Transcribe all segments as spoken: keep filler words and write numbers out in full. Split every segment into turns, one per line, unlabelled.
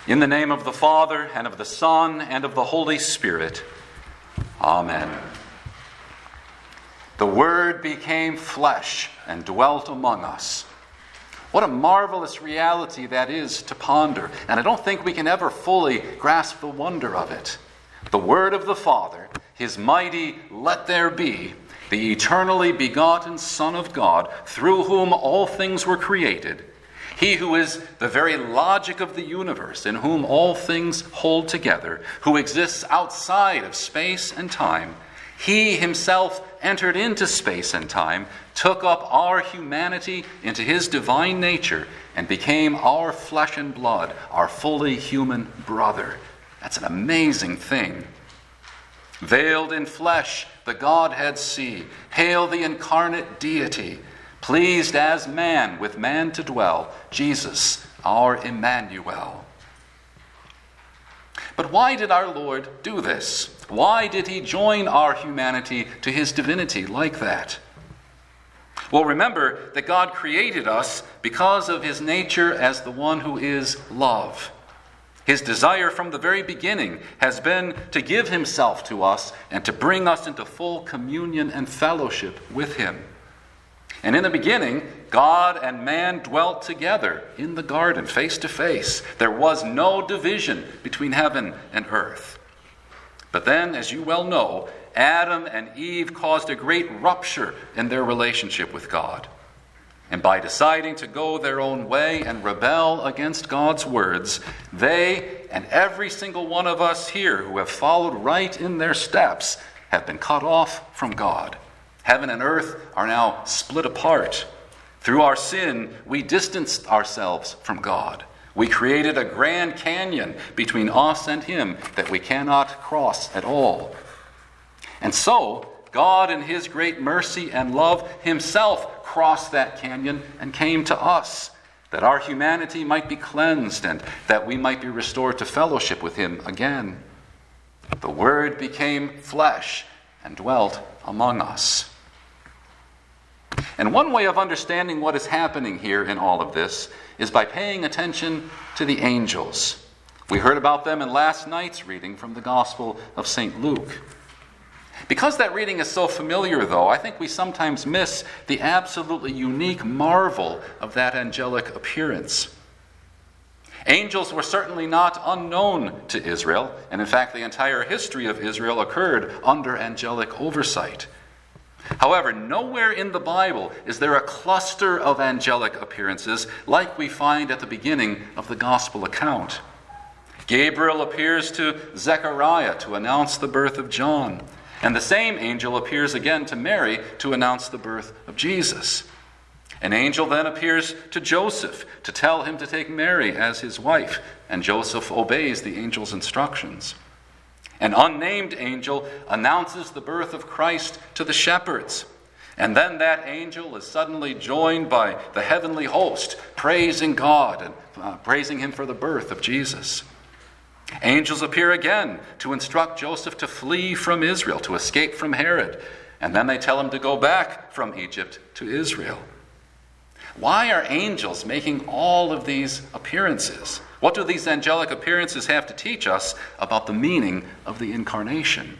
In the name of the Father, and of the Son, and of the Holy Spirit. Amen. The Word became flesh and dwelt among us. What a marvelous reality that is to ponder, and I don't think we can ever fully grasp the wonder of it. The Word of the Father, His mighty "Let there be," the eternally begotten Son of God, through whom all things were created, He who is the very logic of the universe, in whom all things hold together, who exists outside of space and time, He Himself entered into space and time, took up our humanity into His divine nature, and became our flesh and blood, our fully human brother. That's an amazing thing. Veiled in flesh, the Godhead see. Hail the incarnate deity. Pleased as man with man to dwell, Jesus, our Emmanuel. But why did our Lord do this? Why did He join our humanity to His divinity like that? Well, remember that God created us because of His nature as the one who is love. His desire from the very beginning has been to give Himself to us and to bring us into full communion and fellowship with Him. And in the beginning, God and man dwelt together in the garden, face to face. There was no division between heaven and earth. But then, as you well know, Adam and Eve caused a great rupture in their relationship with God. And by deciding to go their own way and rebel against God's words, they and every single one of us here who have followed right in their steps have been cut off from God. Heaven and earth are now split apart. Through our sin, we distanced ourselves from God. We created a grand canyon between us and Him that we cannot cross at all. And so, God in His great mercy and love Himself crossed that canyon and came to us, that our humanity might be cleansed and that we might be restored to fellowship with Him again. The Word became flesh and dwelt among us. And one way of understanding what is happening here in all of this is by paying attention to the angels. We heard about them in last night's reading from the Gospel of Saint Luke. Because that reading is so familiar, though, I think we sometimes miss the absolutely unique marvel of that angelic appearance. Angels were certainly not unknown to Israel, and in fact the entire history of Israel occurred under angelic oversight. However, nowhere in the Bible is there a cluster of angelic appearances like we find at the beginning of the Gospel account. Gabriel appears to Zechariah to announce the birth of John, and the same angel appears again to Mary to announce the birth of Jesus. An angel then appears to Joseph to tell him to take Mary as his wife, and Joseph obeys the angel's instructions. An unnamed angel announces the birth of Christ to the shepherds. And then that angel is suddenly joined by the heavenly host, praising God and uh, praising Him for the birth of Jesus. Angels appear again to instruct Joseph to flee from Israel, to escape from Herod. And then they tell him to go back from Egypt to Israel. Why are angels making all of these appearances? What do these angelic appearances have to teach us about the meaning of the incarnation?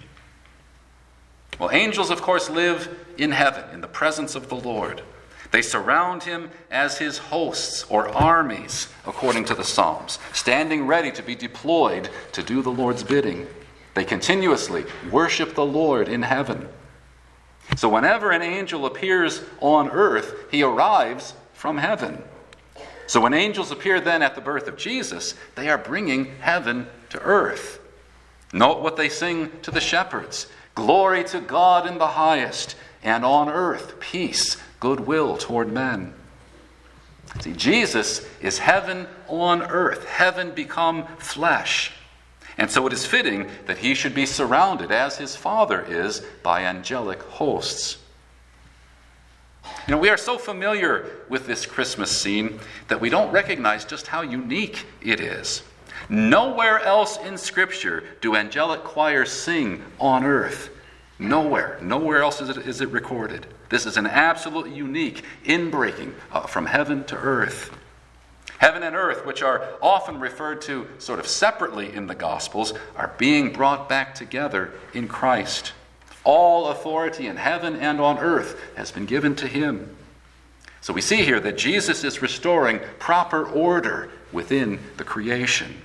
Well, angels, of course, live in heaven, in the presence of the Lord. They surround Him as His hosts or armies, according to the Psalms, standing ready to be deployed to do the Lord's bidding. They continuously worship the Lord in heaven. So whenever an angel appears on earth, he arrives from heaven. So when angels appear then at the birth of Jesus, they are bringing heaven to earth. Note what they sing to the shepherds. Glory to God in the highest, and on earth peace, goodwill toward men. See, Jesus is heaven on earth, heaven become flesh. And so it is fitting that He should be surrounded, as His Father is, by angelic hosts. You know, we are so familiar with this Christmas scene that we don't recognize just how unique it is. Nowhere else in Scripture do angelic choirs sing on earth. Nowhere. Nowhere else is it, is it recorded. This is an absolutely unique inbreaking uh, from heaven to earth. Heaven and earth, which are often referred to sort of separately in the Gospels, are being brought back together in Christ. All authority in heaven and on earth has been given to him. So we see here that Jesus is restoring proper order within the creation.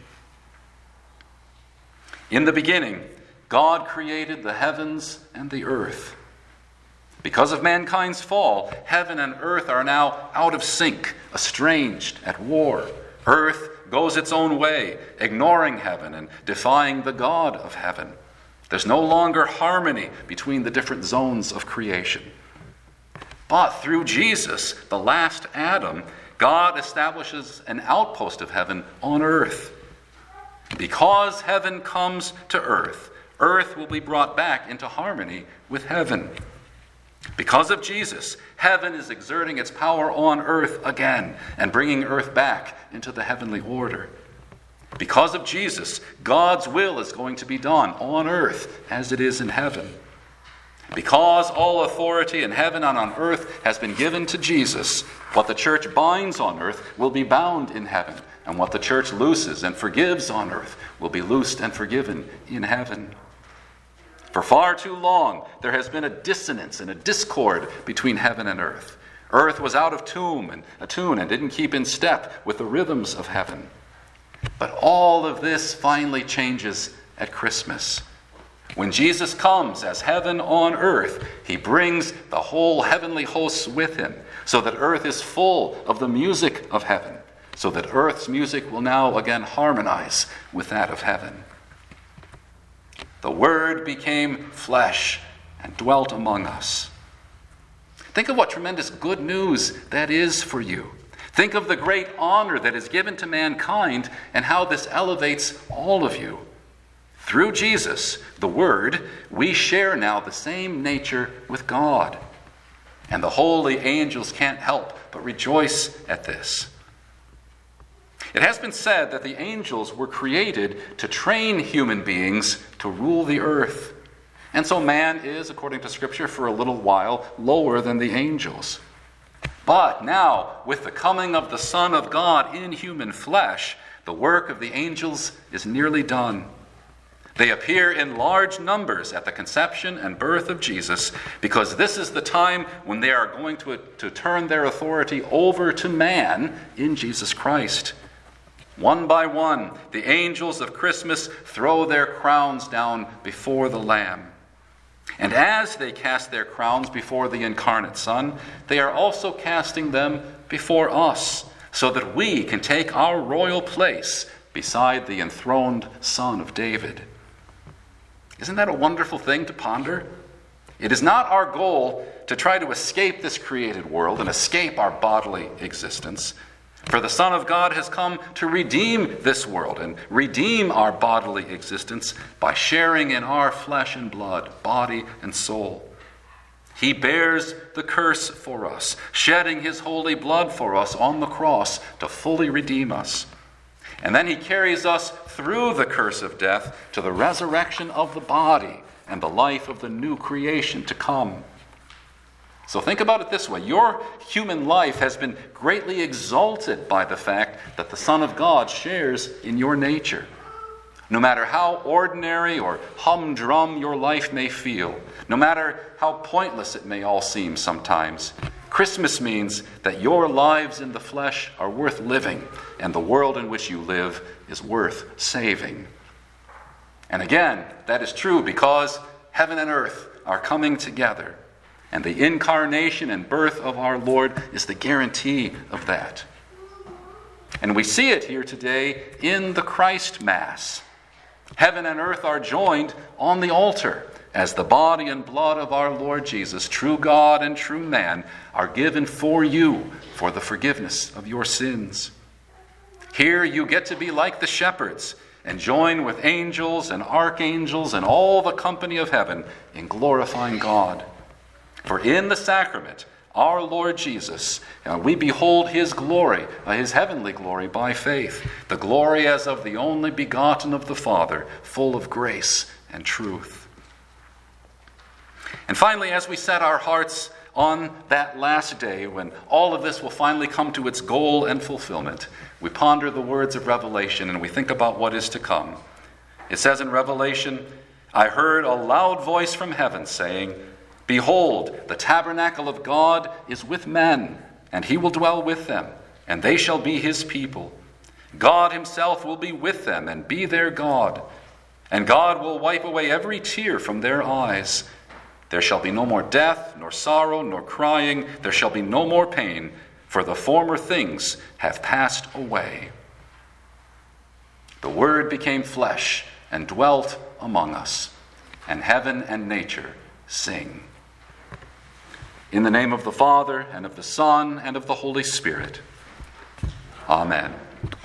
In the beginning, God created the heavens and the earth. Because of mankind's fall, heaven and earth are now out of sync, estranged, at war. Earth goes its own way, ignoring heaven and defying the God of heaven. There's no longer harmony between the different zones of creation. But through Jesus, the last Adam, God establishes an outpost of heaven on earth. Because heaven comes to earth, earth will be brought back into harmony with heaven. Because of Jesus, heaven is exerting its power on earth again and bringing earth back into the heavenly order. Because of Jesus, God's will is going to be done on earth as it is in heaven. Because all authority in heaven and on earth has been given to Jesus, what the church binds on earth will be bound in heaven, and what the church looses and forgives on earth will be loosed and forgiven in heaven. For far too long, there has been a dissonance and a discord between heaven and earth. Earth was out of tune and a tune and didn't keep in step with the rhythms of heaven. But all of this finally changes at Christmas. When Jesus comes as heaven on earth, he brings the whole heavenly hosts with him, so that earth is full of the music of heaven, so that earth's music will now again harmonize with that of heaven. The Word became flesh and dwelt among us. Think of what tremendous good news that is for you. Think of the great honor that is given to mankind and how this elevates all of you. Through Jesus, the Word, we share now the same nature with God. And the holy angels can't help but rejoice at this. It has been said that the angels were created to train human beings to rule the earth. And so man is, according to Scripture, for a little while lower than the angels. But now, with the coming of the Son of God in human flesh, the work of the angels is nearly done. They appear in large numbers at the conception and birth of Jesus, because this is the time when they are going to, to turn their authority over to man in Jesus Christ. One by one, the angels of Christmas throw their crowns down before the Lamb. And as they cast their crowns before the incarnate Son, they are also casting them before us, so that we can take our royal place beside the enthroned Son of David. Isn't that a wonderful thing to ponder? It is not our goal to try to escape this created world and escape our bodily existence. For the Son of God has come to redeem this world and redeem our bodily existence by sharing in our flesh and blood, body and soul. He bears the curse for us, shedding his holy blood for us on the cross to fully redeem us. And then he carries us through the curse of death to the resurrection of the body and the life of the new creation to come. So think about it this way. Your human life has been greatly exalted by the fact that the Son of God shares in your nature. No matter how ordinary or humdrum your life may feel, no matter how pointless it may all seem sometimes, Christmas means that your lives in the flesh are worth living, and the world in which you live is worth saving. And again, that is true because heaven and earth are coming together, and the incarnation and birth of our Lord is the guarantee of that. And we see it here today in the Christ Mass. Heaven and earth are joined on the altar as the body and blood of our Lord Jesus, true God and true man, are given for you for the forgiveness of your sins. Here you get to be like the shepherds and join with angels and archangels and all the company of heaven in glorifying God. For in the sacrament, our Lord Jesus, uh, we behold his glory, uh, his heavenly glory by faith, the glory as of the only begotten of the Father, full of grace and truth. And finally, as we set our hearts on that last day when all of this will finally come to its goal and fulfillment, we ponder the words of Revelation and we think about what is to come. It says in Revelation, I heard a loud voice from heaven saying, Behold, the tabernacle of God is with men, and he will dwell with them, and they shall be his people. God himself will be with them and be their God, and God will wipe away every tear from their eyes. There shall be no more death, nor sorrow, nor crying. There shall be no more pain, for the former things have passed away. The Word became flesh and dwelt among us, and heaven and nature sing. In the name of the Father, and of the Son, and of the Holy Spirit. Amen.